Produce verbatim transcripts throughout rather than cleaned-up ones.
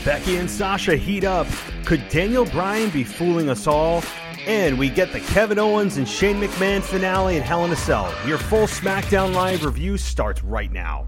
Becky and Sasha heat up. Could Daniel Bryan be fooling us all? And we get the Kevin Owens and Shane McMahon finale at Hell in a Cell. Your full SmackDown Live review starts right now.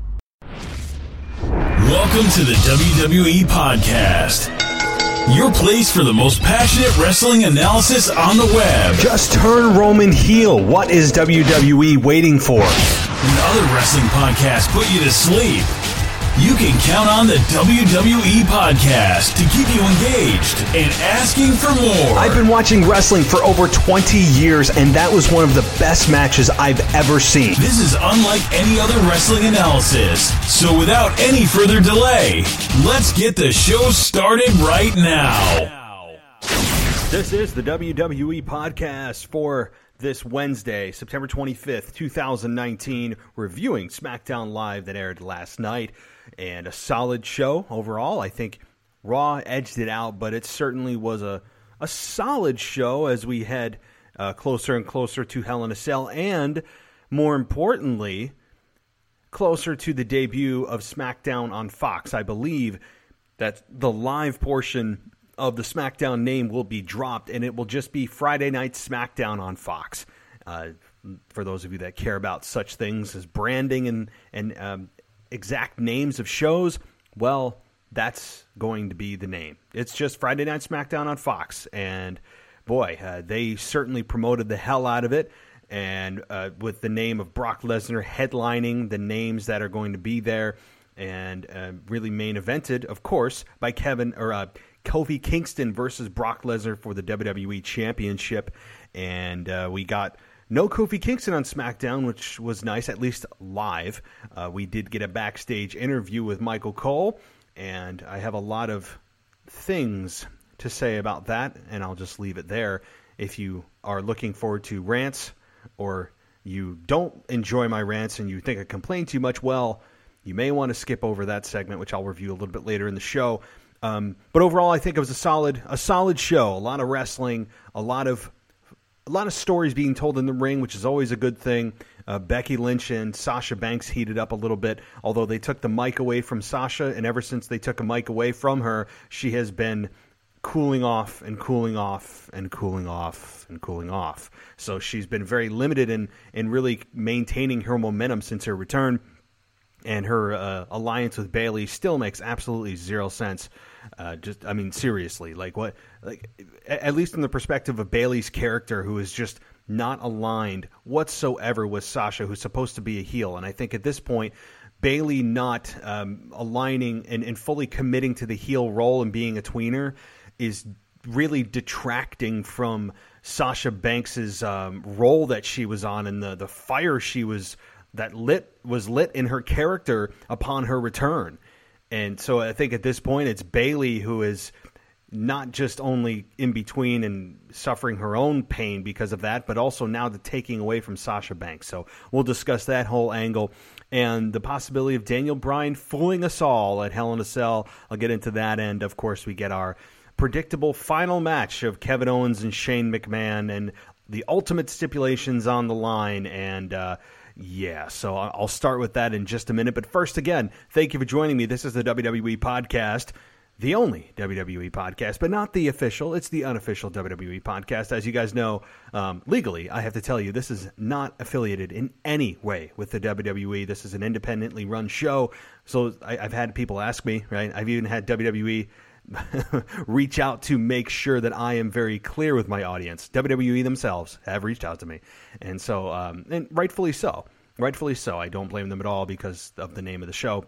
Welcome to the W W E Podcast, your place for the most passionate wrestling analysis on the web. Just turn Roman heel. What is W W E waiting for? When other wrestling podcasts put you to sleep, you can count on the W W E Podcast to keep you engaged and asking for more. I've been watching wrestling for over twenty years, and that was one of the best matches I've ever seen. This is unlike any other wrestling analysis. So without any further delay, let's get the show started right now. This is the W W E Podcast for this Wednesday, September twenty-fifth, twenty nineteen, reviewing SmackDown Live that aired last night. And a solid show overall. I think Raw edged it out, but it certainly was a, a solid show as we head uh, closer and closer to Hell in a Cell, and more importantly, closer to the debut of SmackDown on Fox. I believe that the live portion of the SmackDown name will be dropped, and it will just be Friday Night SmackDown on Fox. Uh, for those of you that care about such things as branding and and um, exact names of shows, well, that's going to be the name. It's just Friday Night SmackDown on Fox, and boy, uh, they certainly promoted the hell out of it, and uh, with the name of Brock Lesnar headlining the names that are going to be there, and uh, really main evented, of course, by Kevin or uh, Kofi Kingston versus Brock Lesnar for the W W E Championship, and uh, we got no Kofi Kingston on SmackDown, which was nice, at least live. Uh, we did get a backstage interview with Michael Cole, and I have a lot of things to say about that, and I'll just leave it there. If you are looking forward to rants, or you don't enjoy my rants and you think I complain too much, well, you may want to skip over that segment, which I'll review a little bit later in the show. Um, but overall, I think it was a solid, a solid show. A lot of wrestling, a lot of A lot of stories being told in the ring, which is always a good thing. Uh, Becky Lynch and Sasha Banks heated up a little bit, although they took the mic away from Sasha, and ever since they took a mic away from her, she has been cooling off and cooling off and cooling off and cooling off. So she's been very limited in, in really maintaining her momentum since her return, and her uh, alliance with Bayley still makes absolutely zero sense. Uh, just, I mean, seriously, like what, like, at least from the perspective of Bayley's character, who is just not aligned whatsoever with Sasha, who's supposed to be a heel. And I think at this point, Bayley not um, aligning and, and fully committing to the heel role and being a tweener is really detracting from Sasha Banks's um, role that she was on, and the, the fire she was, that lit, was lit in her character upon her return. And so I think at this point, it's Bayley who is not just only in between and suffering her own pain because of that, but also now the taking away from Sasha Banks. So we'll discuss that whole angle and the possibility of Daniel Bryan fooling us all at Hell in a Cell. I'll get into that. And, of course, we get our predictable final match of Kevin Owens and Shane McMahon and the ultimate stipulations on the line. And, uh, Yeah, so I'll start with that in just a minute. But first, again, thank you for joining me. This is the W W E Podcast, the only W W E podcast, but not the official. It's the unofficial W W E Podcast. As you guys know, um, legally, I have to tell you, this is not affiliated in any way with the W W E. This is an independently run show. So I, I've had people ask me, right? I've even had W W E reach out to make sure that I am very clear with my audience. W W E themselves have reached out to me. And so, um, and rightfully so. Rightfully so. I don't blame them at all because of the name of the show.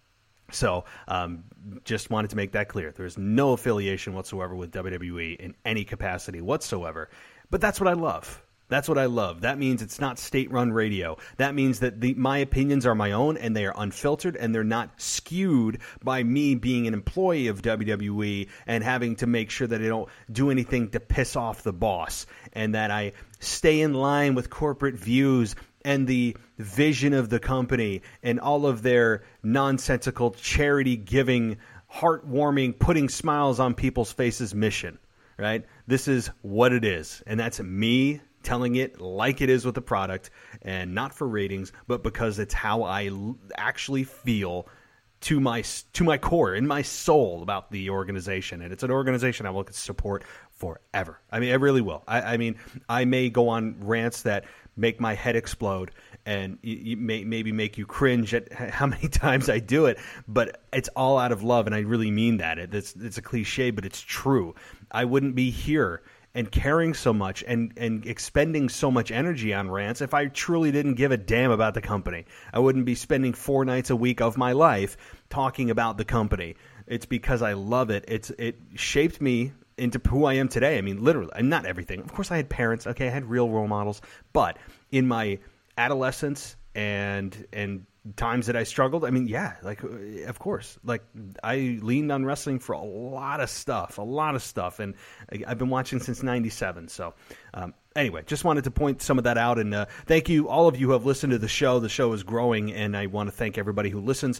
So, um, just wanted to make that clear. There's no affiliation whatsoever with W W E in any capacity whatsoever. But that's what I love. That's what I love. That means it's not state-run radio. That means that the, my opinions are my own, and they are unfiltered, and they're not skewed by me being an employee of W W E and having to make sure that I don't do anything to piss off the boss, and that I stay in line with corporate views and the vision of the company and all of their nonsensical charity-giving, heartwarming, putting smiles on people's faces mission, right? This is what it is, and that's me telling it like it is with the product, and not for ratings, but because it's how I l- actually feel to my to my core, in my soul, about the organization, and it's an organization I will support forever. I mean, I really will. I, I mean, I may go on rants that make my head explode and you, you may maybe make you cringe at how many times I do it, but it's all out of love, and I really mean that. It, it's it's a cliche, but it's true. I wouldn't be here and caring so much and, and expending so much energy on rants if I truly didn't give a damn about the company. I wouldn't be spending four nights a week of my life talking about the company. It's because I love it. It's it shaped me into who I am today. I mean, literally, and not everything. Of course, I had parents. Okay, I had real role models. But in my adolescence and and times that I struggled, I mean, yeah, like, of course. Like, I leaned on wrestling for a lot of stuff, a lot of stuff. And I've been watching since ninety-seven. So, um, anyway, just wanted to point some of that out. And uh, thank you, all of you who have listened to the show. The show is growing, and I want to thank everybody who listens.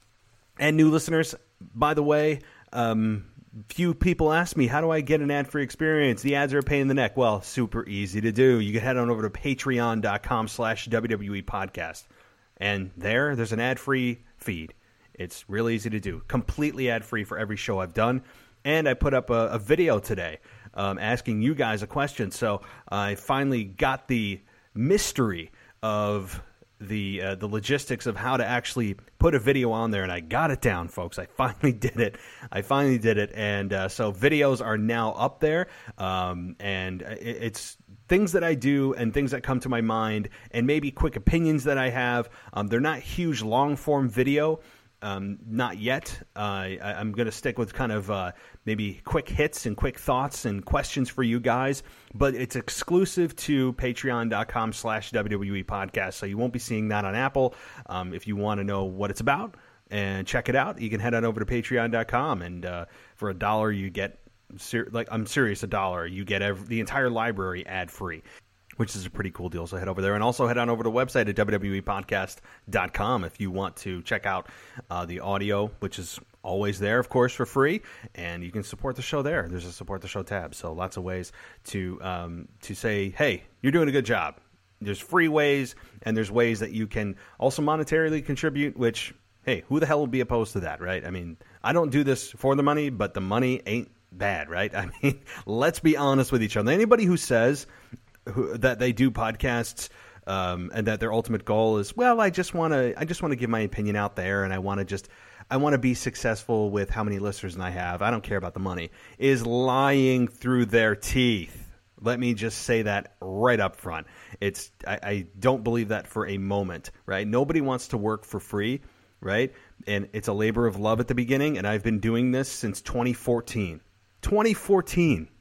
And new listeners, by the way, um, few people ask me, how do I get an ad-free experience? The ads are a pain in the neck. Well, super easy to do. You can head on over to patreon.com slash WWE podcast. And there, there's an ad-free feed. It's real easy to do. Completely ad-free for every show I've done. And I put up a, a video today um, asking you guys a question. So I finally got the mystery of the uh, the logistics of how to actually put a video on there, and I got it down, folks. I finally did it. I finally did it, and uh, so videos are now up there, um, and it, it's things that I do and things that come to my mind, and maybe quick opinions that I have. Um, they're not huge long-form video, um, not yet. Uh, I, I'm going to stick with kind of uh, maybe quick hits and quick thoughts and questions for you guys, but it's exclusive to patreon.com slash WWE podcast, so you won't be seeing that on Apple. Um, if you want to know what it's about and check it out, you can head on over to patreon dot com, and uh, for a dollar you get, ser- like I'm serious, a dollar, you get every, the entire library ad-free, which is a pretty cool deal. So head over there, and also head on over to the website at W W E podcast dot com if you want to check out uh, the audio, which is always there, of course, for free, and you can support the show there. There's a support the show tab, so lots of ways to um, to say, hey, you're doing a good job. There's free ways, and there's ways that you can also monetarily contribute, which, hey, who the hell would be opposed to that, right? I mean, I don't do this for the money, but the money ain't bad, right? I mean, let's be honest with each other. Anybody who says who, that they do podcasts um, and that their ultimate goal is, well, I just want to I just want to give my opinion out there, and I want to just I want to be successful with how many listeners I have, I don't care about the money, is lying through their teeth. Let me just say that right up front. It's I, I don't believe that for a moment, right? Nobody wants to work for free, right? And it's a labor of love at the beginning, and I've been doing this since twenty fourteen. twenty fourteen.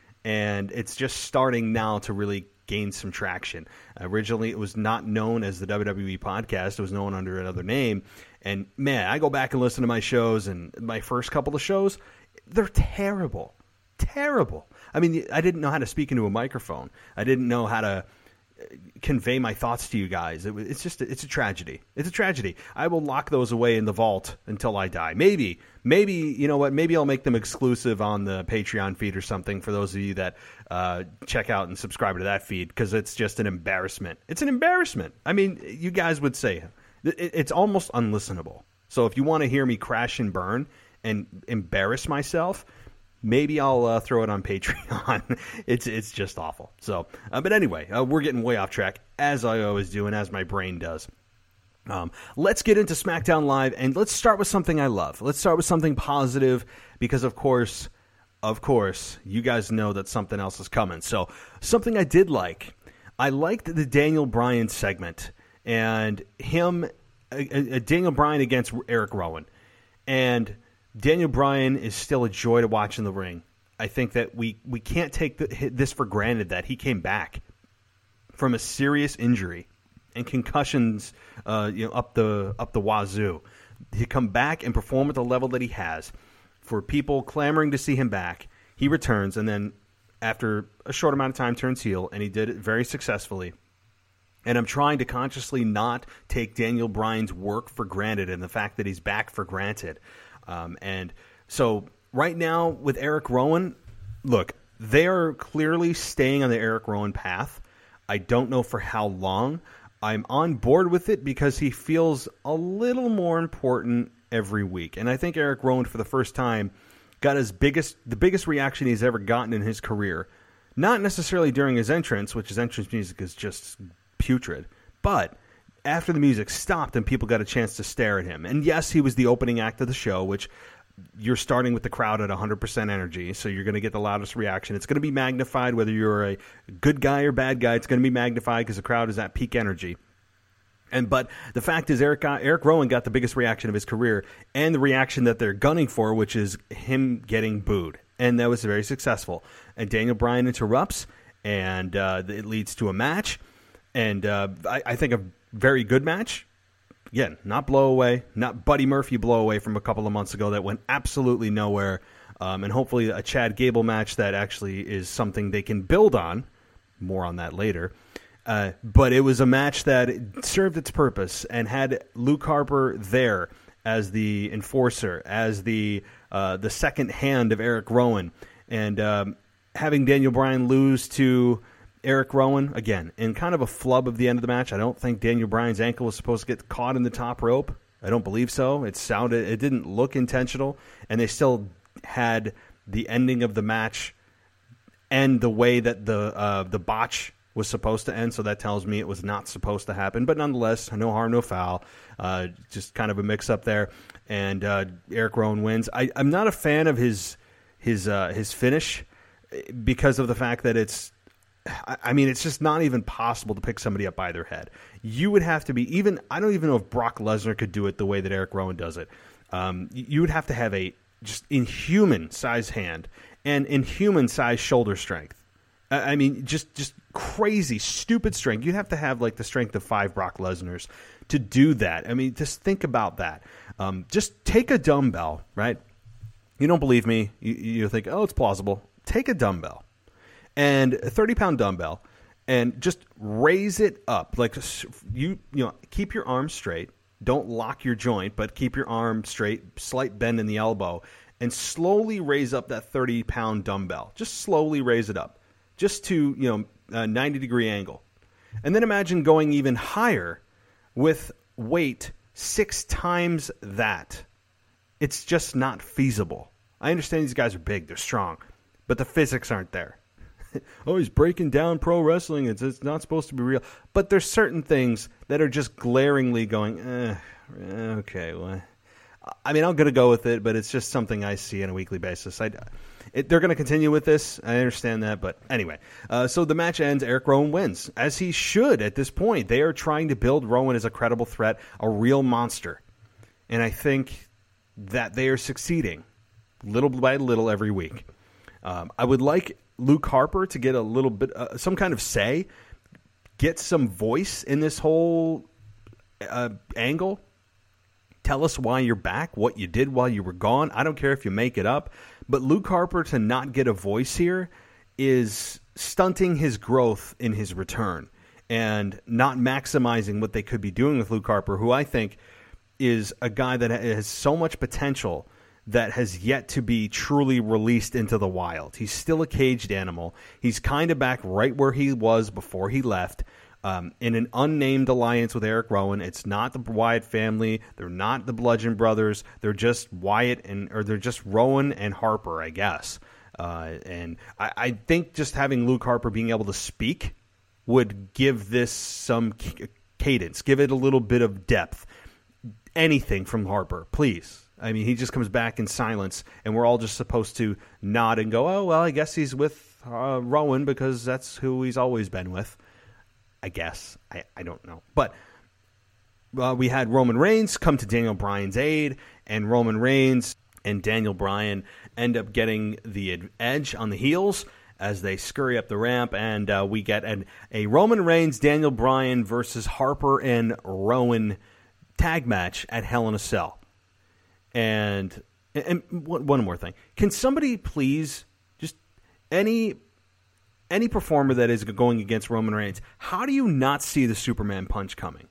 And it's just starting now to really gain some traction. Originally, it was not known as the W W E Podcast. It was known under another name. And, man, I go back and listen to my shows, and my first couple of shows, they're terrible. Terrible. I mean, I didn't know how to speak into a microphone. I didn't know how to convey my thoughts to you guys. It, it's just, it's a tragedy. It's a tragedy. I will lock those away in the vault until I die. Maybe, maybe, you know what, maybe I'll make them exclusive on the Patreon feed or something for those of you that uh, check out and subscribe to that feed, because it's just an embarrassment. It's an embarrassment. I mean, you guys would say it, it's almost unlistenable. So if you want to hear me crash and burn and embarrass myself, maybe I'll uh, throw it on Patreon. it's it's just awful. So, uh, but anyway, uh, we're getting way off track, as I always do, and as my brain does. Um, let's get into SmackDown Live, and let's start with something I love. Let's start with something positive, because of course, of course, you guys know that something else is coming. So, something I did like. I liked the Daniel Bryan segment, and him, uh, uh, Daniel Bryan against Eric Rowan, and Daniel Bryan is still a joy to watch in the ring. I think that we, we can't take the, this for granted, that he came back from a serious injury and concussions, uh, you know, up the up the wazoo. He come back and perform at the level that he has. For people clamoring to see him back, he returns, and then after a short amount of time turns heel, and he did it very successfully. And I'm trying to consciously not take Daniel Bryan's work for granted and the fact that he's back for granted. Um, and so right now with Eric Rowan, look, they are clearly staying on the Eric Rowan path. I don't know for how long. I'm on board with it because he feels a little more important every week. And I think Eric Rowan, for the first time, got his biggest, the biggest reaction he's ever gotten in his career. Not necessarily during his entrance, which his entrance music is just putrid, but after the music stopped and people got a chance to stare at him. And yes, he was the opening act of the show, which you're starting with the crowd at one hundred percent energy, so you're going to get the loudest reaction. It's going to be magnified, whether you're a good guy or bad guy. It's going to be magnified because the crowd is at peak energy. And but the fact is, Eric got, Eric Rowan got the biggest reaction of his career, and the reaction that they're gunning for, which is him getting booed, and that was very successful. And Daniel Bryan interrupts, and uh, it leads to a match, and uh, I, I think a very good match. Again, not blow away, not Buddy Murphy blow away from a couple of months ago that went absolutely nowhere, um, and hopefully a Chad Gable match that actually is something they can build on. More on that later. Uh, but it was a match that served its purpose and had Luke Harper there as the enforcer, as the uh, the second hand of Eric Rowan, and um, having Daniel Bryan lose to Eric Rowan, again, in kind of a flub of the end of the match. I don't think Daniel Bryan's ankle was supposed to get caught in the top rope. I don't believe so. It sounded, it didn't look intentional, and they still had the ending of the match end the way that the uh, the botch was supposed to end, so that tells me it was not supposed to happen. But nonetheless, no harm, no foul. Uh, just kind of a mix-up there, and uh, Eric Rowan wins. I, I'm not a fan of his his uh, his finish because of the fact that it's, I mean, it's just not even possible to pick somebody up by their head. You would have to be, even, I don't even know if Brock Lesnar could do it the way that Eric Rowan does it. Um, you would have to have a just inhuman size hand and inhuman size shoulder strength. I mean, just, just crazy, stupid strength. You'd have to have like the strength of five Brock Lesnars to do that. I mean, just think about that. Um, just take a dumbbell, right? You don't believe me. You, you think, oh, it's plausible. Take a dumbbell. And a thirty-pound dumbbell, and just raise it up. Like you, you know, keep your arm straight. Don't lock your joint, but keep your arm straight. Slight bend in the elbow, and slowly raise up that thirty-pound dumbbell. Just slowly raise it up, just to you know a ninety-degree angle, and then imagine going even higher with weight six times that. It's just not feasible. I understand these guys are big, they're strong, but the physics aren't there. Oh, he's breaking down pro wrestling. It's, it's not supposed to be real. But there's certain things that are just glaringly going, eh, okay, well, I mean, I'm going to go with it, but it's just something I see on a weekly basis. I, it, they're going to continue with this. I understand that. But anyway, uh, so the match ends. Eric Rowan wins, as he should at this point. They are trying to build Rowan as a credible threat, a real monster. And I think that they are succeeding little by little every week. Um, I would like Luke Harper to get a little bit, uh, some kind of say, get some voice in this whole uh, angle. Tell us why you're back, what you did while you were gone. I don't care if you make it up. But Luke Harper to not get a voice here is stunting his growth in his return and not maximizing what they could be doing with Luke Harper, who I think is a guy that has so much potential that has yet to be truly released into the wild. He's still a caged animal. He's kind of back right where he was before he left, um, in an unnamed alliance with Eric Rowan. It's not the Wyatt family. They're not the Bludgeon Brothers. They're just Wyatt and, or they're just Rowan and Harper, I guess. Uh, and I, I think just having Luke Harper being able to speak would give this some c- cadence, give it a little bit of depth. Anything from Harper, please. I mean, he just comes back in silence, and we're all just supposed to nod and go, oh, well, I guess he's with uh, Rowan because that's who he's always been with. I guess. I, I don't know. But uh, we had Roman Reigns come to Daniel Bryan's aid, and Roman Reigns and Daniel Bryan end up getting the edge on the heels as they scurry up the ramp, and uh, we get an, a Roman Reigns, Daniel Bryan versus Harper and Rowan tag match at Hell in a Cell. And and one more thing. Can somebody please, just any any performer that is going against Roman Reigns, how do you not see the Superman punch coming?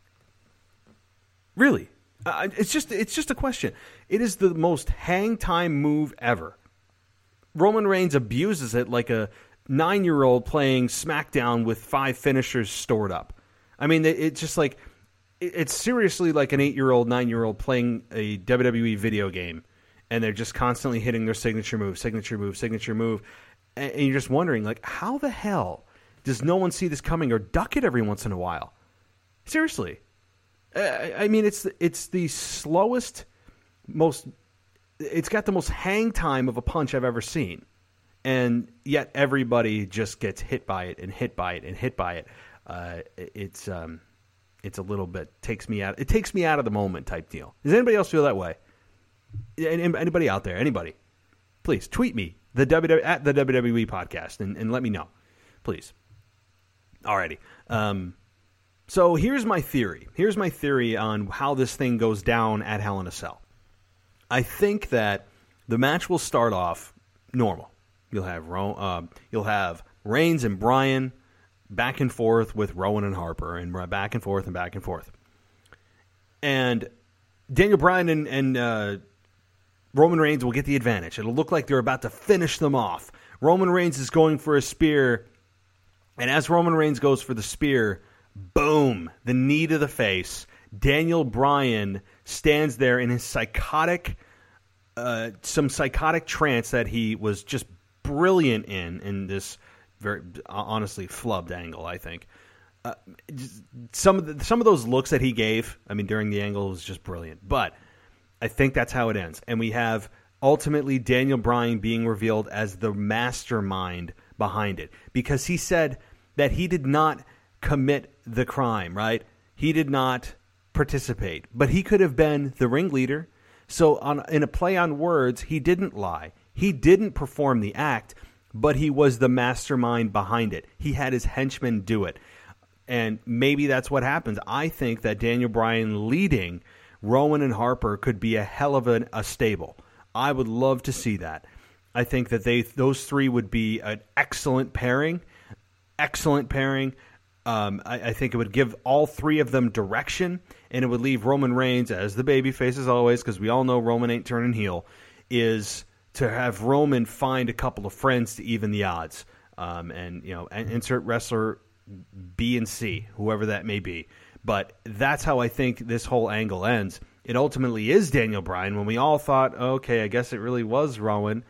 Really? Uh, it's just it's just a question. It is the most hang time move ever. Roman Reigns abuses it like a nine-year-old playing SmackDown with five finishers stored up. I mean, it's just like it's seriously like an eight-year-old, nine-year-old playing a W W E video game, and they're just constantly hitting their signature move, signature move, signature move, and you're just wondering, like, how the hell does no one see this coming or duck it every once in a while? Seriously. I mean, it's it's the slowest, most, it's got the most hang time of a punch I've ever seen, and yet everybody just gets hit by it and hit by it and hit by it. Uh, it's... um. It's a little bit takes me out. It takes me out of the moment type deal. Does anybody else feel that way? Anybody out there? Anybody? Please tweet me the W W at the W W E podcast and, and let me know, please. Alrighty. Um, so here's my theory. Here's my theory on how this thing goes down at Hell in a Cell. I think that the match will start off normal. You'll have uh, you'll have Reigns and Bryan back and forth with Rowan and Harper, and back and forth and back and forth. And Daniel Bryan and, and uh, Roman Reigns will get the advantage. It'll look like they're about to finish them off. Roman Reigns is going for a spear, and as Roman Reigns goes for the spear, boom, the knee to the face. Daniel Bryan stands there in his psychotic, uh, some psychotic trance that he was just brilliant in, in this very honestly flubbed angle, I think. Uh, some of the, some of those looks that he gave, I mean, during the angle was just brilliant. But I think that's how it ends. And we have ultimately Daniel Bryan being revealed as the mastermind behind it, because he said that he did not commit the crime, right? He did not participate, but he could have been the ringleader. So on, in a play on words, he didn't lie. He didn't perform the act, but he was the mastermind behind it. He had his henchmen do it. And maybe that's what happens. I think that Daniel Bryan leading Rowan and Harper could be a hell of a, a stable. I would love to see that. I think that they those three would be an excellent pairing. Excellent pairing. Um, I, I think it would give all three of them direction, and it would leave Roman Reigns as the babyface as always, because we all know Roman ain't turning heel, is to have Roman find a couple of friends to even the odds, um, and you know, and insert wrestler B and C, whoever that may be. But that's how I think this whole angle ends. It ultimately is Daniel Bryan when we all thought, okay, I guess it really was Rowan,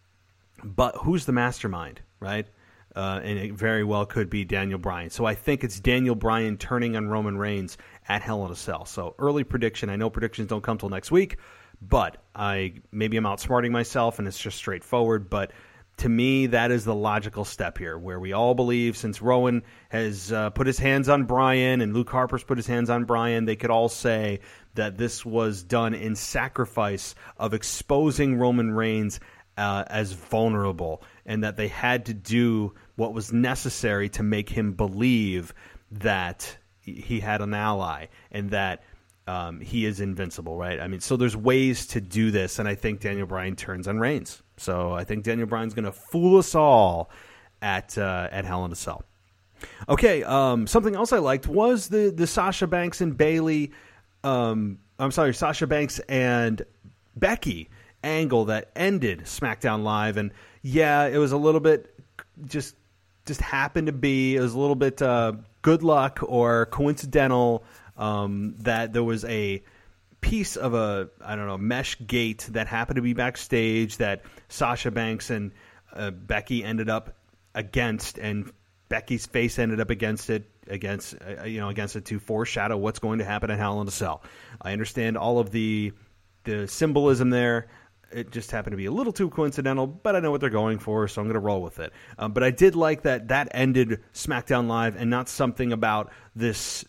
but who's the mastermind, right? Uh, and it very well could be Daniel Bryan. So I think it's Daniel Bryan turning on Roman Reigns at Hell in a Cell. So early prediction. I know predictions don't come till next week, but I maybe I'm outsmarting myself and it's just straightforward. But to me, that is the logical step here, where we all believe since Rowan has uh, put his hands on Bryan and Luke Harper's put his hands on Bryan, they could all say that this was done in sacrifice of exposing Roman Reigns uh, as vulnerable, and that they had to do what was necessary to make him believe that he had an ally and that um, he is invincible, right? I mean, so there's ways to do this, and I think Daniel Bryan turns on Reigns. So I think Daniel Bryan's going to fool us all at uh, at Hell in a Cell. Okay, um, something else I liked was the the Sasha Banks and Bayley. Um, I'm sorry, Sasha Banks and Becky angle that ended SmackDown Live, and yeah, it was a little bit just just happened to be. It was a little bit uh, good luck or coincidental um, that there was a piece of a, I don't know, mesh gate that happened to be backstage that Sasha Banks and uh, Becky ended up against, and Becky's face ended up against it, against uh, you know, against it to foreshadow what's going to happen at Hell in a Cell. I understand all of the the symbolism there. It just happened to be a little too coincidental, but I know what they're going for, so I'm going to roll with it. Um, but I did like that that ended SmackDown Live and not something about this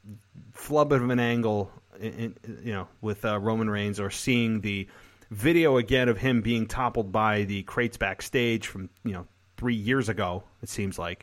flub of an angle, in, in, you know, with uh, Roman Reigns, or seeing the video again of him being toppled by the crates backstage from, you know, three years ago, it seems like.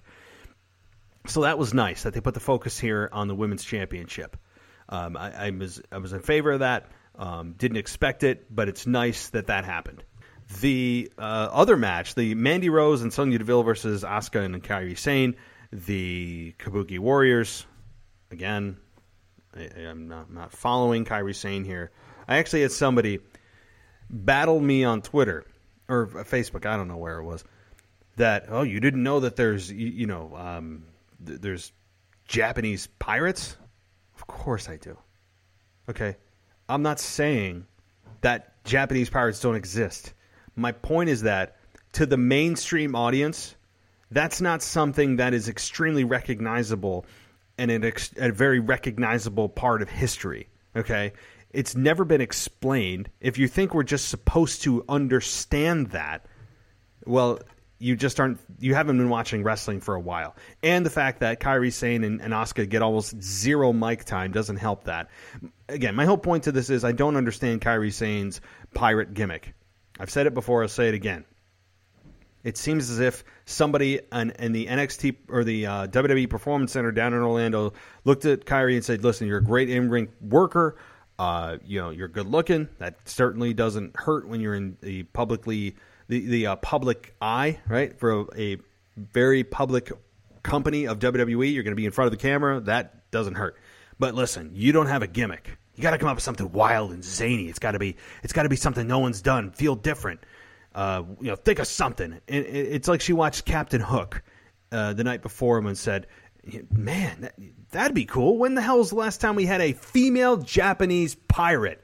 So that was nice that they put the focus here on the Women's Championship. Um, I, I was I was in favor of that. Um, didn't expect it, but it's nice that that happened. The uh, other match, the Mandy Rose and Sonya Deville versus Asuka and Kairi Sane, the Kabuki Warriors. Again, I, I'm not, not following Kairi Sane here. I actually had somebody battle me on Twitter or Facebook, I don't know where it was, that, oh, you didn't know that there's, you, you know, um, th- there's Japanese pirates Of course I do. Okay? I'm not saying that Japanese pirates don't exist. My point is that to the mainstream audience, that's not something that is extremely recognizable and an ex- a very recognizable part of history. Okay? It's never been explained. If you think we're just supposed to understand that, well, you just aren't. You haven't been watching wrestling for a while. And the fact that Kairi Sane and, and Asuka get almost zero mic time doesn't help that. Again, my whole point to this is I don't understand Kairi Sane's pirate gimmick. I've said it before. I'll say it again. It seems as if somebody in, in the N X T or the uh, W W E Performance Center down in Orlando looked at Kairi and said, "Listen, you're a great in-ring worker. Uh, you know, you're good looking. That certainly doesn't hurt when you're in the publicly the the uh, public eye, right? For a, a very public company of W W E, you're going to be in front of the camera. That doesn't hurt. But listen, you don't have a gimmick. You got to come up with something wild and zany. It's got to be it's got to be something no one's done. Feel different. Uh, you know, think of something." And it's like she watched Captain Hook uh, the night before and said, "Man, that, that'd be cool. When the hell was the last time we had a female Japanese pirate?"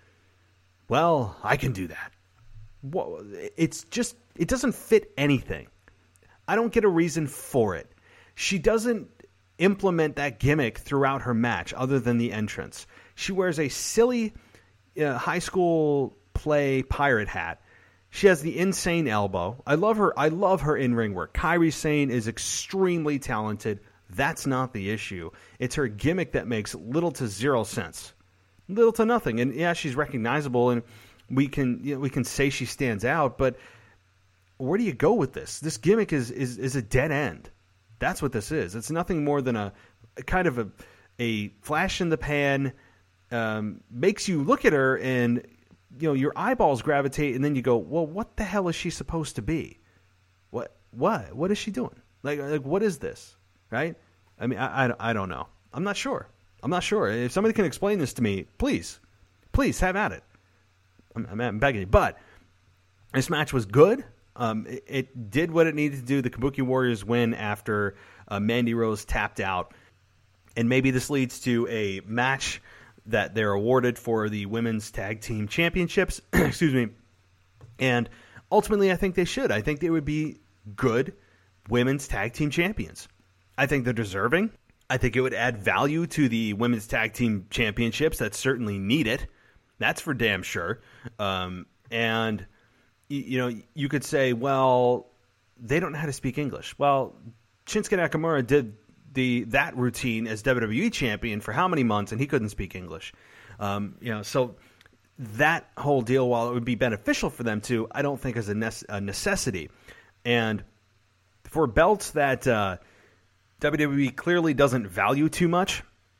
Well, I can do that. Well, it's just, it doesn't fit anything. I don't get a reason for it. She doesn't implement that gimmick throughout her match other than the entrance. She wears a silly uh, high school play pirate hat. She has the insane elbow. I love her. I love her in-ring work. Kairi Sane is extremely talented. That's not the issue. It's her gimmick that makes little to zero sense. Little to nothing. And yeah, she's recognizable and we can you know, we can say she stands out, but where do you go with this? This gimmick is is, is a dead end. That's what this is. It's nothing more than a, a kind of a a flash in the pan, um, makes you look at her and you know your eyeballs gravitate, and then you go, well, what the hell is she supposed to be? What what what is she doing? Like like what is this? Right? I mean, I, I, I don't know. I'm not sure. I'm not sure. If somebody can explain this to me, please, please have at it. I'm, I'm begging you. But this match was good. Um, it, it did what it needed to do. The Kabuki Warriors win after uh, Mandy Rose tapped out. And maybe this leads to a match that they're awarded for the Women's Tag Team Championships. Excuse me. And ultimately, I think they should. I think they would be good Women's Tag Team Champions. I think they're deserving. I think it would add value to the Women's Tag Team Championships that certainly need it. That's for damn sure. Um, and, you, you know, you could say, well, they don't know how to speak English. Well, Shinsuke Nakamura did the that routine as W W E champion for how many months, and he couldn't speak English. Um, you know, so that whole deal, while it would be beneficial for them to, I don't think is a, ne- a necessity. And for belts that uh, W W E clearly doesn't value too much,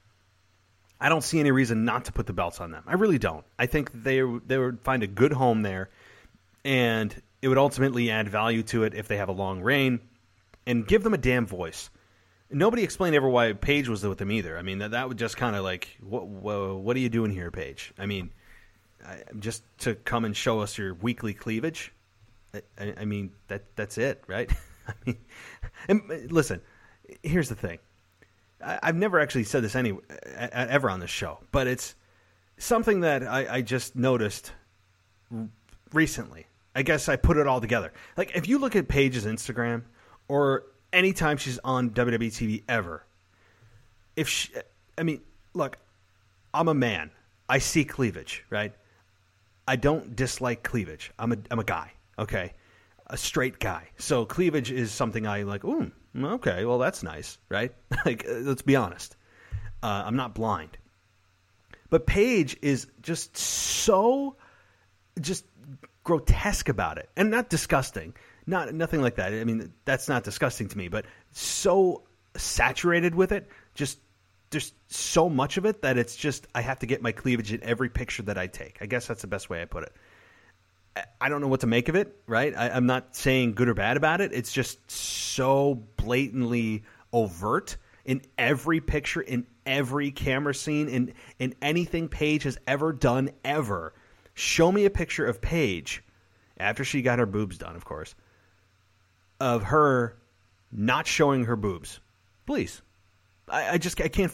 I don't see any reason not to put the belts on them. I really don't. I think they they would find a good home there, and it would ultimately add value to it if they have a long reign, and give them a damn voice. Nobody explained ever why Paige was with them either. I mean, that that would just kind of like, what, what what are you doing here, Paige? I mean, I, just to come and show us your weekly cleavage? I, I, I mean, that that's it, right? I mean, and listen, here's the thing. I, I've never actually said this any ever on this show, but it's something that I, I just noticed recently. I guess I put it all together. Like, if you look at Paige's Instagram, or anytime she's on W W E T V ever, if she, I mean, look, I'm a man. I see cleavage, right? I don't dislike cleavage. I'm a I'm a guy, okay? A straight guy. So cleavage is something I like, ooh, okay, well, that's nice, right? Like, let's be honest. Uh, I'm not blind. But Paige is just so just grotesque about it. And not disgusting. Not nothing like that. I mean, that's not disgusting to me, but so saturated with it, just there's so much of it that it's just I have to get my cleavage in every picture that I take. I guess that's the best way I put it. I don't know what to make of it, right? I, I'm not saying good or bad about it. It's just so blatantly overt in every picture, in every camera scene, in, in anything Paige has ever done, ever. Show me a picture of Paige, after she got her boobs done, of course, of her not showing her boobs. Please. I, I just I can't find it.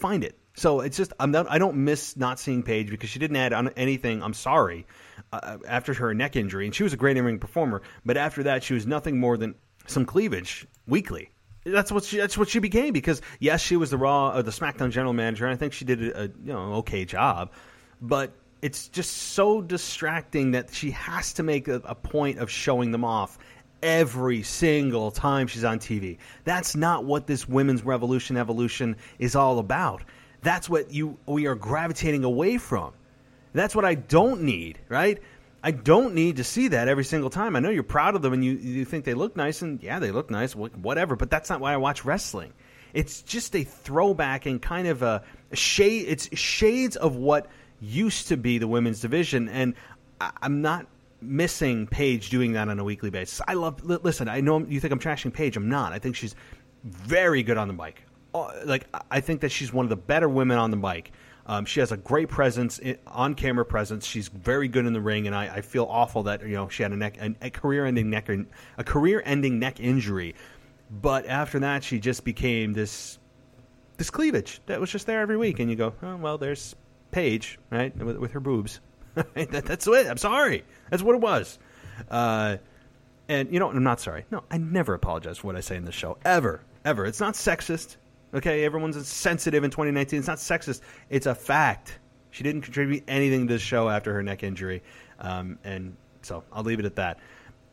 So it's just I'm not, I don't miss not seeing Paige because she didn't add on anything. I'm sorry. Uh, after her neck injury, and she was a great in-ring performer, but after that, she was nothing more than some cleavage weekly. That's what she, that's what she became. Because yes, she was the Raw or the SmackDown general manager, and I think she did a, a you know okay job. But it's just so distracting that she has to make a, a point of showing them off every single time she's on T V. That's not what this women's revolution evolution is all about. That's what you we are gravitating away from. That's what I don't need, right? I don't need to see that every single time. I know you're proud of them and you, you think they look nice, and yeah, they look nice, whatever, but that's not why I watch wrestling. It's just a throwback and kind of a shade. It's shades of what used to be the women's division, and I, I'm not missing Paige doing that on a weekly basis. I love, listen, I know you think I'm trashing Paige. I'm not. I think she's very good on the mic. Like, I think that she's one of the better women on the mic. Um, she has a great presence, on-camera presence. She's very good in the ring, and I, I feel awful that you know she had a neck, a, a career-ending neck, a career-ending neck injury. But after that, she just became this this cleavage that was just there every week, and you go, oh well, there's Paige, right, with, with her boobs. that, that's it. I'm sorry. That's what it was. Uh, and you know, I'm not sorry. No, I never apologize for what I say in this show, ever, ever. It's not sexist. Okay, everyone's sensitive in twenty nineteen. It's not sexist. It's a fact. She didn't contribute anything to the show after her neck injury. Um, and so I'll leave it at that.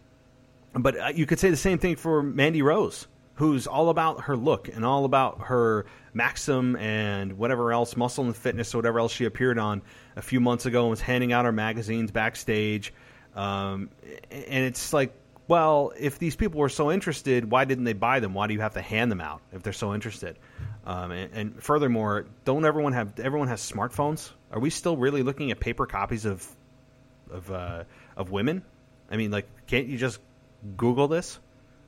But you could say the same thing for Mandy Rose, who's all about her look and all about her Maxim and whatever else, Muscle and Fitness or whatever else she appeared on a few months ago and was handing out her magazines backstage. Um, and it's like, well, if these people were so interested, why didn't they buy them? Why do you have to hand them out if they're so interested? Um, and, and furthermore, don't everyone have everyone has smartphones? Are we still really looking at paper copies of of uh, of women? I mean, like, can't you just Google this?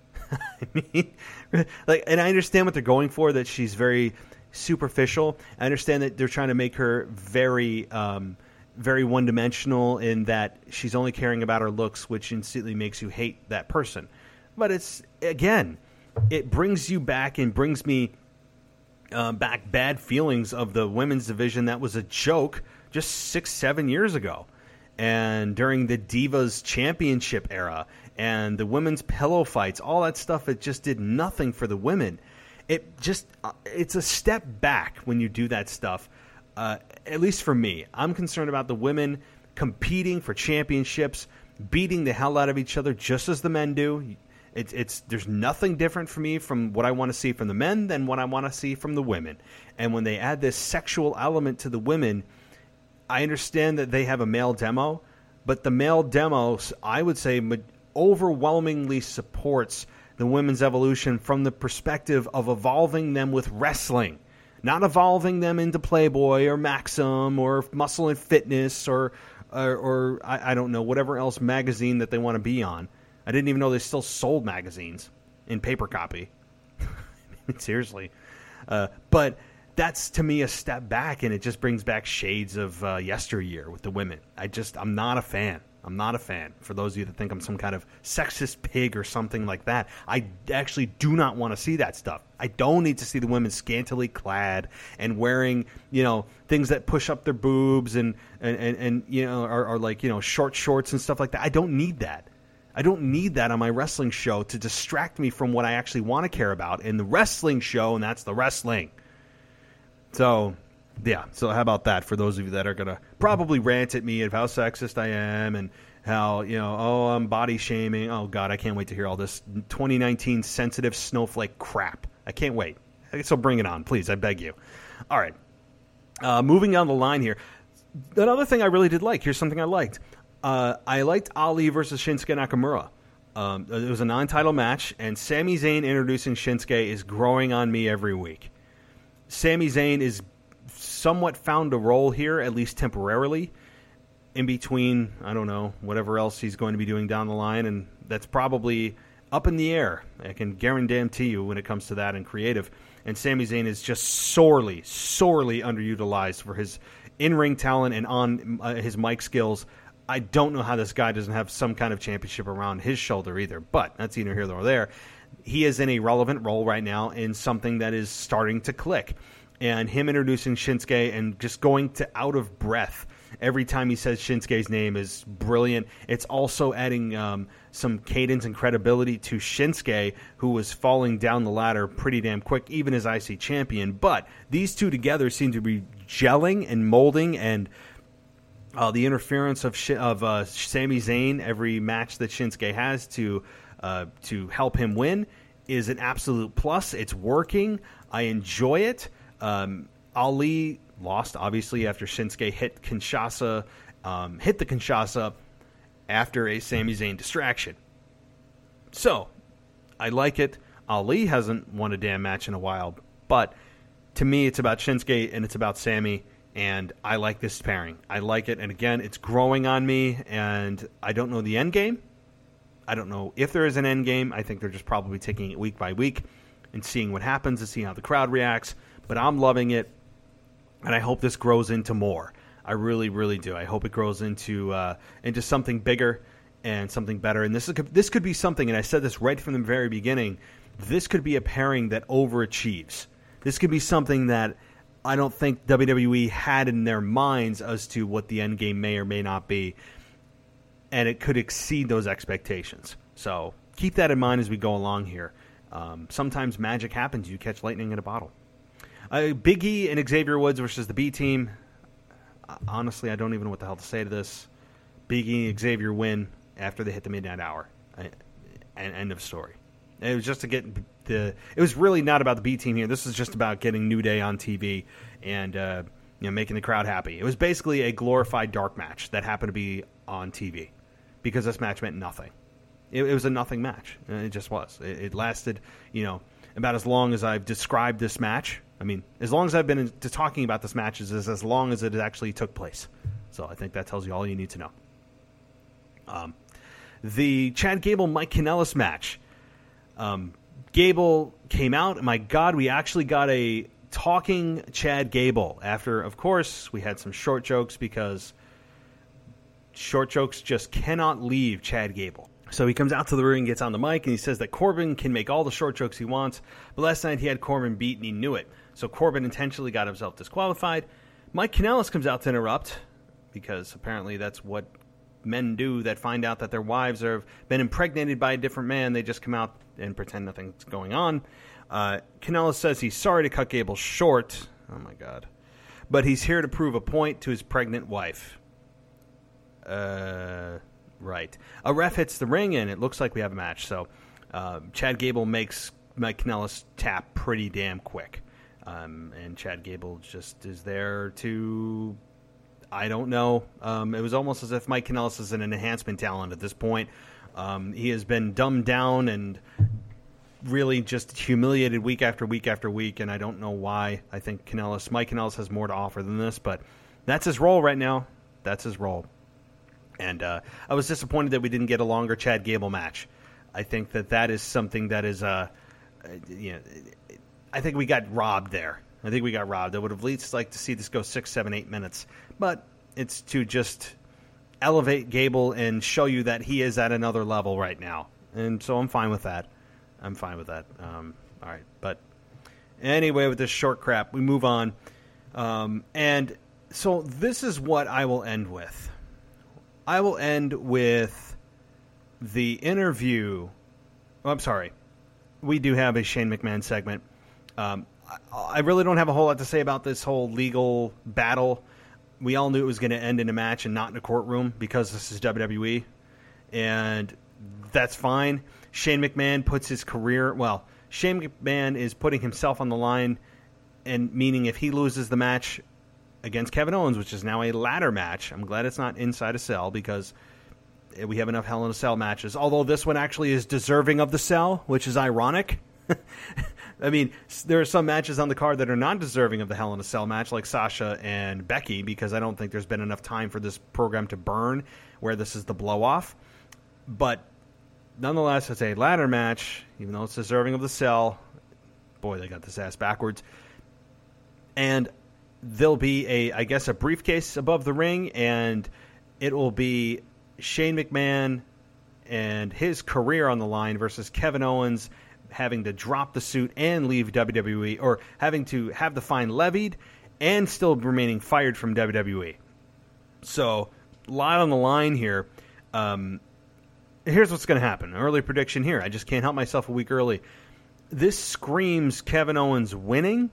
I mean, like, and I understand what they're going for, that she's very superficial. I understand that they're trying to make her very um, very one-dimensional in that she's only caring about her looks, which instantly makes you hate that person. But it's, again, it brings you back and brings me uh, back bad feelings of the women's division that was a joke just six, seven years ago. And during the Divas Championship era and the women's pillow fights, all that stuff, it just did nothing for the women. It just, uh, it's a step back when you do that stuff. Uh, at least for me, I'm concerned about the women competing for championships, beating the hell out of each other just as the men do. It's, it's there's nothing different for me from what I want to see from the men than what I want to see from the women. And when they add this sexual element to the women, I understand that they have a male demo, but the male demo, I would say, overwhelmingly supports the women's evolution from the perspective of evolving them with wrestling. Not evolving them into Playboy or Maxim or Muscle and Fitness or, or, or I, I don't know, whatever else magazine that they want to be on. I didn't even know they still sold magazines in paper copy. Seriously. Uh, but that's, to me, a step back, and it just brings back shades of uh, yesteryear with the women. I just, I'm not a fan. I'm not a fan. For those of you that think I'm some kind of sexist pig or something like that, I actually do not want to see that stuff. I don't need to see the women scantily clad and wearing, you know, things that push up their boobs and, and, and, and you know, are, are like, you know, short shorts and stuff like that. I don't need that. I don't need that on my wrestling show to distract me from what I actually want to care about in the wrestling show, and that's the wrestling. So, yeah, so how about that for those of you that are going to probably rant at me of how sexist I am and how, you know, oh, I'm body shaming. Oh, God, I can't wait to hear all this twenty nineteen sensitive snowflake crap. I can't wait. So bring it on, please. I beg you. All right. Uh, moving down the line here. Another thing I really did like. Here's something I liked. Uh, I liked Ali versus Shinsuke Nakamura. Um, it was a non-title match, and Sami Zayn introducing Shinsuke is growing on me every week. Sami Zayn is somewhat found a role here, at least temporarily, in between, I don't know, whatever else he's going to be doing down the line, and that's probably up in the air. I can guarantee you when it comes to that in creative. And Sami Zayn is just sorely, sorely underutilized for his in-ring talent and on uh, his mic skills. I don't know how this guy doesn't have some kind of championship around his shoulder either, but that's neither here nor there. He is in a relevant role right now in something that is starting to click. and him introducing Shinsuke and just going to out of breath every time he says Shinsuke's name is brilliant. It's also adding um, some cadence and credibility to Shinsuke, who was falling down the ladder pretty damn quick, even as I C champion. But these two together seem to be gelling and molding, and uh, the interference of Sh- of uh, Sami Zayn every match that Shinsuke has to uh, to help him win is an absolute plus. It's working. I enjoy it. Um, Ali lost, obviously, after Shinsuke hit Kinshasa, um, hit the Kinshasa after a Sami Zayn distraction. So, I like it. Ali hasn't won a damn match in a while, but to me, it's about Shinsuke and it's about Sami, and I like this pairing. I like it, and again, it's growing on me, and I don't know the end game. I don't know if there is an end game. I think they're just probably taking it week by week and seeing what happens and seeing how the crowd reacts, but I'm loving it. And I hope this grows into more. I really, really do. I hope it grows into uh, into something bigger and something better. And this is this could be something, and I said this right from the very beginning, this could be a pairing that overachieves. This could be something that I don't think W W E had in their minds as to what the end game may or may not be. And it could exceed those expectations. So keep that in mind as we go along here. Um, sometimes magic happens. You catch lightning in a bottle. Uh, Big E and Xavier Woods versus the B Team. Uh, honestly, I don't even know what the hell to say to this. Big E and Xavier win after they hit the midnight hour. I, and end of story. It was just to get the. It was really not about the B Team here. This is just about getting New Day on T V and uh, you know making the crowd happy. It was basically a glorified dark match that happened to be on T V because this match meant nothing. It, it was a nothing match. It just was. It, it lasted, you know, about as long as I've described this match. I mean, as long as I've been into talking about this match is as long as it actually took place. So I think that tells you all you need to know. Um, the Chad Gable Mike Kanellis match. Um, Gable came out, and my God, we actually got a talking Chad Gable. After, of course, we had some short jokes because short jokes just cannot leave Chad Gable. So he comes out to the ring, gets on the mic, and he says that Corbin can make all the short jokes he wants, but last night he had Corbin beat and he knew it. So Corbin intentionally got himself disqualified. Mike Kanellis comes out to interrupt, because apparently that's what men do that find out that their wives have been impregnated by a different man. They just come out and pretend nothing's going on. Uh, Kanellis says he's sorry to cut Gable short. Oh, my God. But he's here to prove a point to his pregnant wife. Uh... Right. A ref hits the ring, and it looks like we have a match. So uh, Chad Gable makes Mike Kanellis tap pretty damn quick. Um, and Chad Gable just is there to, I don't know. Um, it was almost as if Mike Kanellis is an enhancement talent at this point. Um, he has been dumbed down and really just humiliated week after week after week, and I don't know why. I think Kanellis, Mike Kanellis has more to offer than this, but that's his role right now. That's his role. And uh, I was disappointed that we didn't get a longer Chad Gable match. I think that that is something that is, uh, you know, I think we got robbed there. I think we got robbed. I would have at least liked to see this go six, seven, eight minutes. But it's to just elevate Gable and show you that he is at another level right now. And so I'm fine with that. I'm fine with that. Um, all right. But anyway, with this short crap, we move on. Um, and so this is what I will end with. I will end with the interview. Oh, I'm sorry. We do have a Shane McMahon segment. Um, I, I really don't have a whole lot to say about this whole legal battle. We all knew it was going to end in a match and not in a courtroom because this is W W E. And that's fine. Shane McMahon puts his career... Well, Shane McMahon is putting himself on the line, and meaning if he loses the match against Kevin Owens, which is now a ladder match. I'm glad it's not inside a cell because we have enough Hell in a Cell matches. Although this one actually is deserving of the cell, which is ironic. I mean, there are some matches on the card that are not deserving of the Hell in a Cell match, like Sasha and Becky, because I don't think there's been enough time for this program to burn, where this is the blow-off. But nonetheless, it's a ladder match, even though it's deserving of the cell. Boy, they got this ass backwards. And there'll be a, I guess, a briefcase above the ring, and it will be Shane McMahon and his career on the line versus Kevin Owens having to drop the suit and leave W W E, or having to have the fine levied and still remaining fired from W W E. So, a lot on the line here. Um, here's what's going to happen. Early prediction here. I just can't help myself a week early. This screams Kevin Owens winning,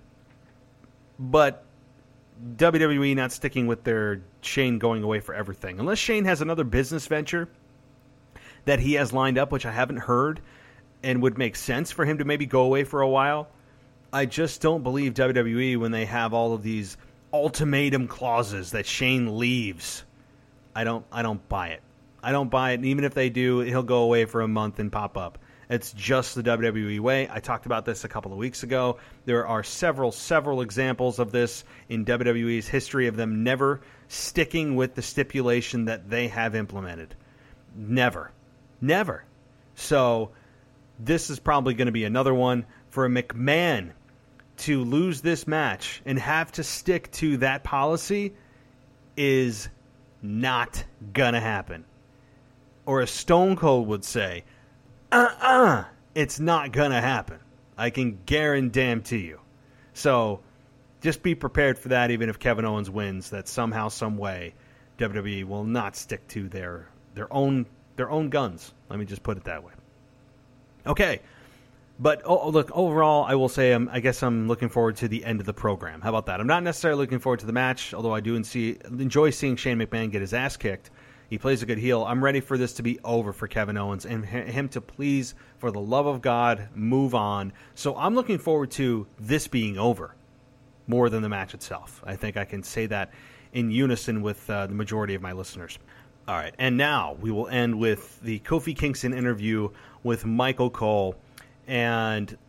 but W W E not sticking with their Shane going away for everything. Unless Shane has another business venture that he has lined up, which I haven't heard, and would make sense for him to maybe go away for a while. I just don't believe W W E when they have all of these ultimatum clauses that Shane leaves. I don't I don't buy it. I don't buy it. And even if they do, he'll go away for a month and pop up. It's just the W W E way. I talked about this a couple of weeks ago. There are several, several examples of this in W W E's history of them never sticking with the stipulation that they have implemented. Never. Never. So this is probably going to be another one for a McMahon to lose this match and have to stick to that policy is not going to happen. Or as Stone Cold would say, uh-uh, it's not going to happen. I can guarantee you. So just be prepared for that, even if Kevin Owens wins, that somehow, some way, W W E will not stick to their their own their own guns. Let me just put it that way. Okay. But, oh, look, overall, I will say um, I guess I'm looking forward to the end of the program. How about that? I'm not necessarily looking forward to the match, although I do see, enjoy seeing Shane McMahon get his ass kicked. He plays a good heel. I'm ready for this to be over for Kevin Owens and him to please, for the love of God, move on. So I'm looking forward to this being over more than the match itself. I think I can say that in unison with uh, the majority of my listeners. All right, and now we will end with the Kofi Kingston interview with Michael Cole. And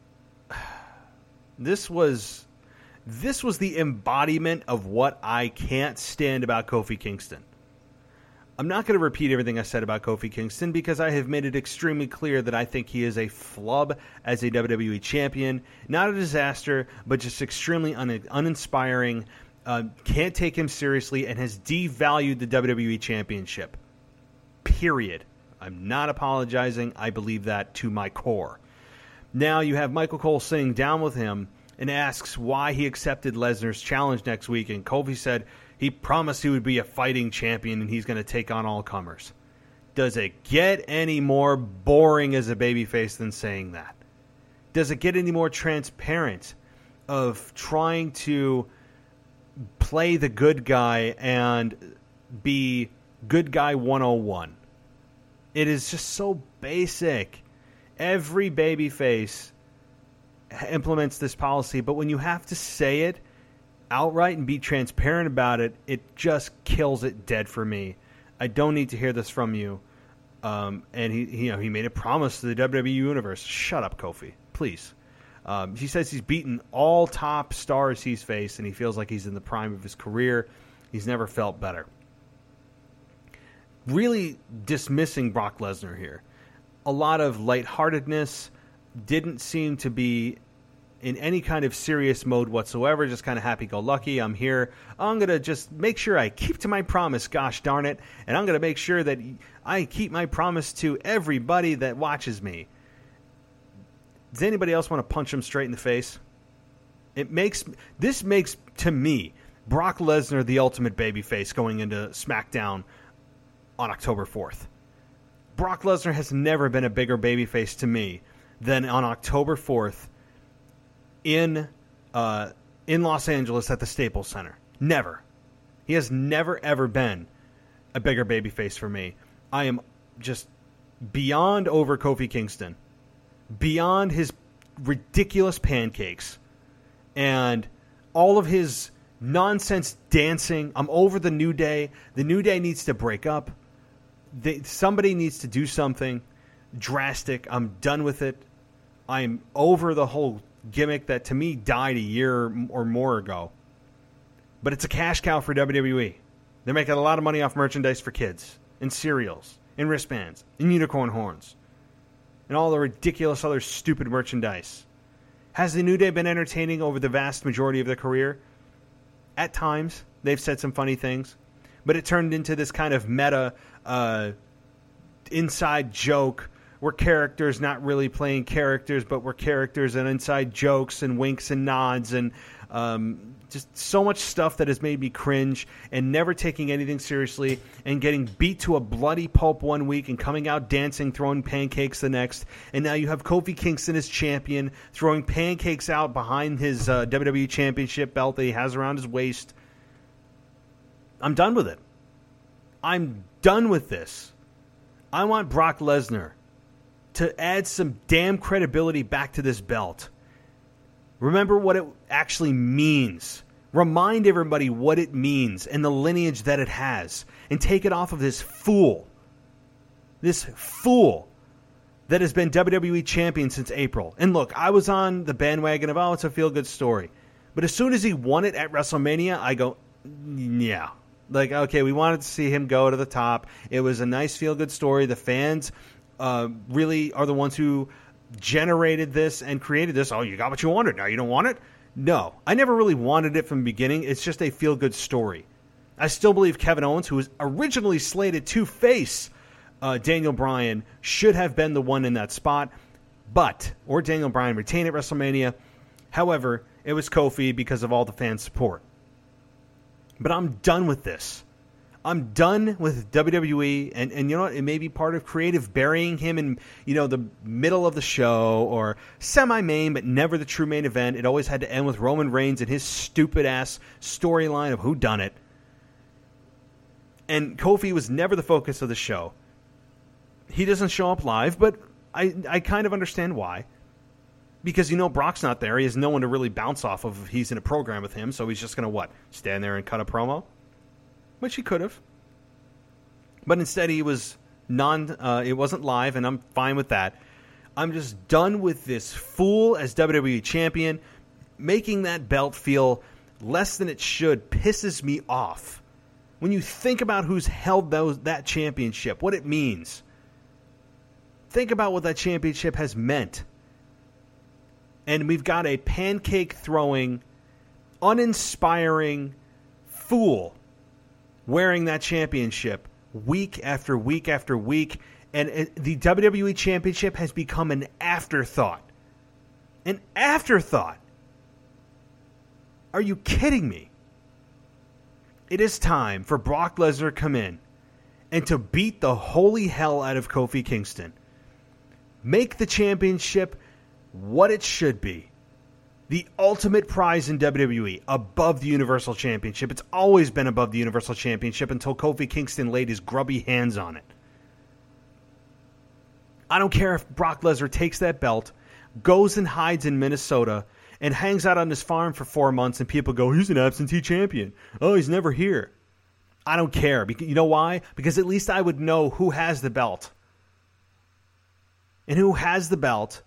this was this was the embodiment of what I can't stand about Kofi Kingston. I'm not going to repeat everything I said about Kofi Kingston because I have made it extremely clear that I think he is a flub as a W W E champion. Not a disaster, but just extremely un- uninspiring. Uh, can't take him seriously and has devalued the W W E championship. Period. I'm not apologizing. I believe that to my core. Now you have Michael Cole sitting down with him and asks why he accepted Lesnar's challenge next week. And Kofi said he promised he would be a fighting champion and he's going to take on all comers. Does it get any more boring as a babyface than saying that? Does it get any more transparent of trying to play the good guy and be good guy one oh one? It is just so basic. Every babyface implements this policy, but when you have to say it outright and be transparent about it, it just kills it dead for me. I don't need to hear this from you. Um, and he, he, you know, he made a promise to the W W E universe. Shut up, Kofi, please. Um, he says he's beaten all top stars he's faced, and he feels like he's in the prime of his career. He's never felt better. Really dismissing Brock Lesnar here. A lot of lightheartedness, didn't seem to be in any kind of serious mode whatsoever, just kind of happy-go-lucky. I'm here. I'm going to just make sure I keep to my promise, gosh darn it, and I'm going to make sure that I keep my promise to everybody that watches me. Does anybody else want to punch him straight in the face? It makes This makes, to me, Brock Lesnar the ultimate babyface going into SmackDown on October fourth. Brock Lesnar has never been a bigger babyface to me than on October fourth in uh, in Los Angeles at the Staples Center. Never. He has never, ever been a bigger babyface for me. I am just beyond over Kofi Kingston, beyond his ridiculous pancakes and all of his nonsense dancing. I'm over the New Day. The New Day needs to break up. They, somebody needs to do something drastic. I'm done with it. I'm over the whole gimmick that to me died a year or more ago. But it's a cash cow for W W E. They're making a lot of money off merchandise for kids and cereals and wristbands and unicorn horns and all the ridiculous other stupid merchandise. Has the New Day been entertaining over the vast majority of their career? At times, they've said some funny things. But it turned into this kind of meta uh, inside joke we're characters not really playing characters, but we're characters and inside jokes and winks and nods and um, just so much stuff that has made me cringe, and never taking anything seriously and getting beat to a bloody pulp one week and coming out dancing, throwing pancakes the next. And now you have Kofi Kingston as champion, throwing pancakes out behind his uh, W W E Championship belt that he has around his waist. I'm done with it. I'm done with this. I want Brock Lesnar to add some damn credibility back to this belt. Remember what it actually means. Remind everybody what it means and the lineage that it has. And take it off of this fool. This fool that has been W W E champion since April. And look, I was on the bandwagon of, oh, it's a feel-good story. But as soon as he won it at WrestleMania, I go, yeah. Like, okay, we wanted to see him go to the top. It was a nice feel-good story. The fans uh, really are the ones who generated this and created this. Oh, you got what you wanted. Now you don't want it? No. I never really wanted it from the beginning. It's just a feel-good story. I still believe Kevin Owens, who was originally slated to face uh, Daniel Bryan, should have been the one in that spot. But, or Daniel Bryan retained at WrestleMania. However, it was Kofi because of all the fan support. But I'm done with this. I'm done with W W E, and, and you know what? It may be part of creative burying him in, you know, the middle of the show or semi-main, but never the true main event. It always had to end with Roman Reigns and his stupid-ass storyline of whodunit. And Kofi was never the focus of the show. He doesn't show up live, but I, I kind of understand why. Because, you know, Brock's not there. He has no one to really bounce off of if he's in a program with him, so he's just going to, what, stand there and cut a promo? Which he could have. But instead he was non, uh, it wasn't live, and I'm fine with that. I'm just done with this fool as W W E champion. Making that belt feel less than it should pisses me off. When you think about who's held those that championship, what it means. Think about what that championship has meant. And we've got a pancake-throwing, uninspiring fool wearing that championship week after week after week, and it, the W W E Championship has become an afterthought. An afterthought. Are you kidding me? It is time for Brock Lesnar to come in and to beat the holy hell out of Kofi Kingston. Make the championship what it should be. The ultimate prize in W W E, above the Universal Championship. It's always been above the Universal Championship until Kofi Kingston laid his grubby hands on it. I don't care if Brock Lesnar takes that belt, goes and hides in Minnesota, and hangs out on his farm for four months, and people go, he's an absentee champion. Oh, he's never here. I don't care. You know why? Because at least I would know who has the belt. And who has the belt,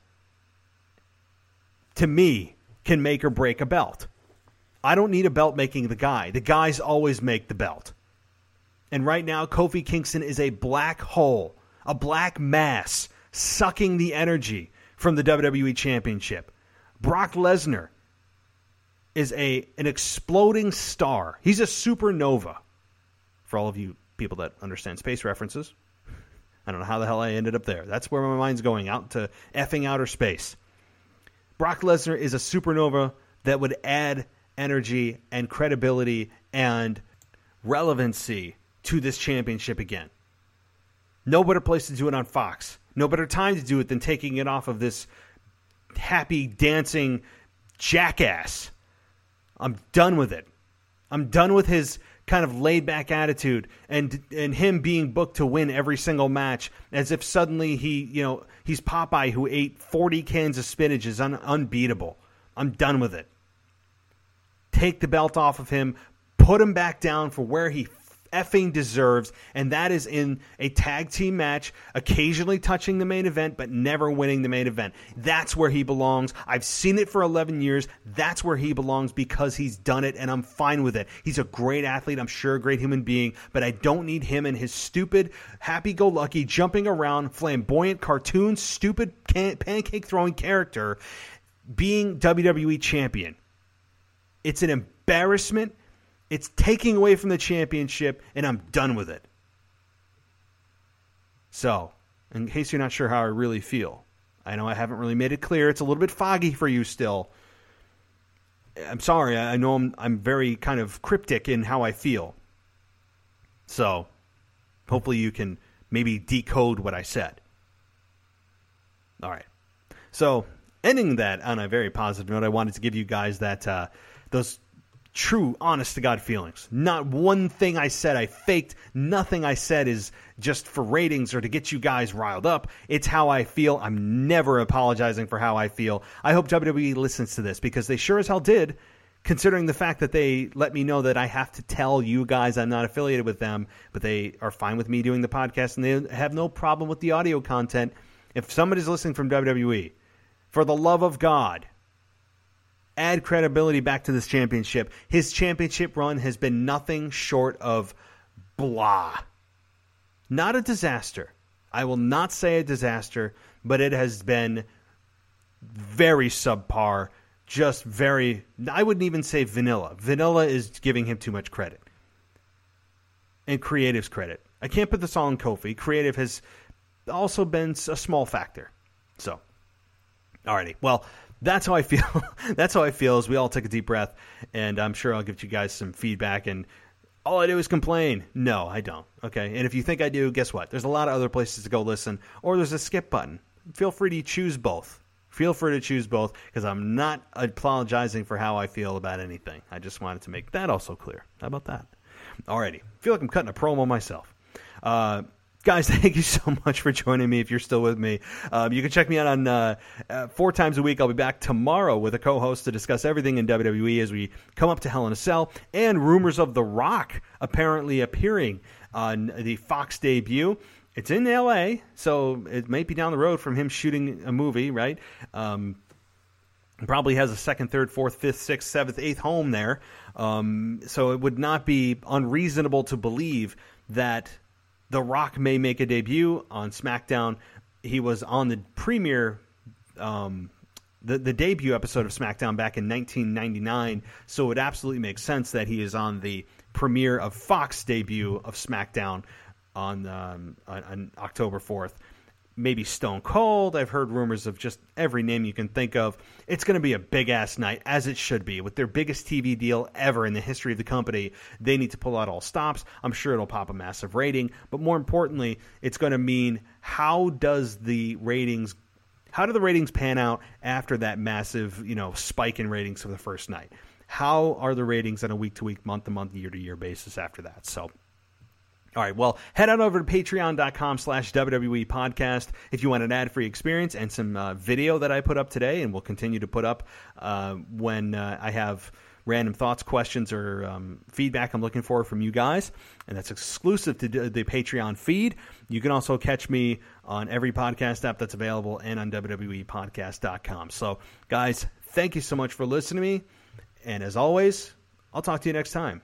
to me, can make or break a belt. I don't need a belt making the guy. The guys always make the belt. And right now, Kofi Kingston is a black hole, a black mass, sucking the energy from the W W E Championship. Brock Lesnar is a an exploding star. He's a supernova. For all of you people that understand space references, I don't know how the hell I ended up there. That's where my mind's going, out to effing outer space. Brock Lesnar is a supernova that would add energy and credibility and relevancy to this championship again. No better place to do it on Fox. No better time to do it than taking it off of this happy, dancing jackass. I'm done with it. I'm done with his kind of laid-back attitude and and him being booked to win every single match as if suddenly he, you know, he's Popeye who ate forty cans of spinach is un- unbeatable. I'm done with it. Take the belt off of him, put him back down for where he effing deserves, and that is in a tag team match, occasionally touching the main event, but never winning the main event. That's where he belongs. I've seen it for eleven years. That's where he belongs because he's done it, and I'm fine with it. He's a great athlete, I'm sure a great human being, but I don't need him and his stupid, happy-go-lucky, jumping around, flamboyant, cartoon, stupid, can- pancake-throwing character being W W E champion. It's an embarrassment. It's taking away from the championship, and I'm done with it. So, in case you're not sure how I really feel. I know I haven't really made it clear. It's a little bit foggy for you still. I'm sorry. I know I'm, I'm very kind of cryptic in how I feel. So hopefully you can maybe decode what I said. All right. So ending that on a very positive note, I wanted to give you guys that uh, those true, honest-to-God feelings. Not one thing I said I faked. Nothing I said is just for ratings or to get you guys riled up. It's how I feel. I'm never apologizing for how I feel. I hope W W E listens to this because they sure as hell did, considering the fact that they let me know that I have to tell you guys I'm not affiliated with them, but they are fine with me doing the podcast, and they have no problem with the audio content. If somebody's listening from W W E, for the love of God, add credibility back to this championship. His championship run has been nothing short of blah. Not a disaster. I will not say a disaster, but it has been very subpar. Just very, I wouldn't even say vanilla. Vanilla is giving him too much credit. And creative's credit. I can't put this all on Kofi. Creative has also been a small factor. So, alrighty. Well, that's how I feel. That's how I feel as we all take a deep breath. And I'm sure I'll give you guys some feedback. And all I do is complain. No, I don't. Okay. And if you think I do, guess what? There's a lot of other places to go listen. Or there's a skip button. Feel free to choose both. Feel free to choose both because I'm not apologizing for how I feel about anything. I just wanted to make that also clear. How about that? Alrighty. Feel like I'm cutting a promo myself. Uh, guys, thank you so much for joining me if you're still with me. Um, you can check me out on uh, uh, four times a week. I'll be back tomorrow with a co-host to discuss everything in W W E as we come up to Hell in a Cell and rumors of The Rock apparently appearing on the Fox debut. It's in L A, so it may be down the road from him shooting a movie, right? Um, probably has a second, third, fourth, fifth, sixth, seventh, eighth home there. Um, so it would not be unreasonable to believe that The Rock may make a debut on SmackDown. He was on the premiere, um, the, the debut episode of SmackDown back in nineteen ninety-nine, so it absolutely makes sense that he is on the premiere of Fox debut of SmackDown on, um, on, on October fourth. Maybe Stone Cold. I've heard rumors of just every name you can think of. It's going to be a big-ass night, as it should be. With their biggest T V deal ever in the history of the company, they need to pull out all stops. I'm sure it'll pop a massive rating. But more importantly, it's going to mean how does the ratings, how do the ratings pan out after that massive, you know, spike in ratings for the first night? How are the ratings on a week-to-week, month-to-month, year-to-year basis after that? So, all right, well, head on over to patreon.com slash WWE podcast if you want an ad-free experience and some uh, video that I put up today and will continue to put up uh, when uh, I have random thoughts, questions, or um, feedback I'm looking for from you guys. And that's exclusive to the Patreon feed. You can also catch me on every podcast app that's available and on W W E podcast dot com. So, guys, thank you so much for listening to me. And as always, I'll talk to you next time.